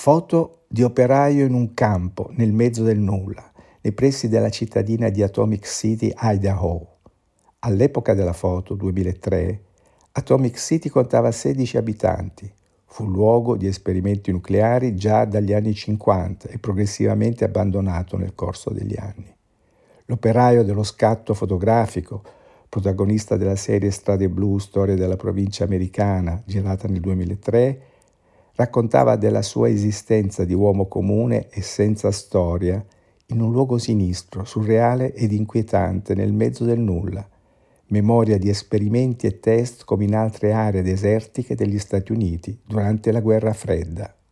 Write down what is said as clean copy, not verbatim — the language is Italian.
Foto di operaio in un campo nel mezzo del nulla, nei pressi della cittadina di Atomic City, Idaho. All'epoca della foto, 2003, Atomic City contava 16 abitanti. Fu luogo di esperimenti nucleari già dagli anni 50 e progressivamente abbandonato nel corso degli anni. L'operaio dello scatto fotografico, protagonista della serie Strade Blu, storia della provincia americana, girata nel 2003, raccontava della sua esistenza di uomo comune e senza storia in un luogo sinistro, surreale ed inquietante nel mezzo del nulla, memoria di esperimenti e test come in altre aree desertiche degli Stati Uniti durante la Guerra Fredda.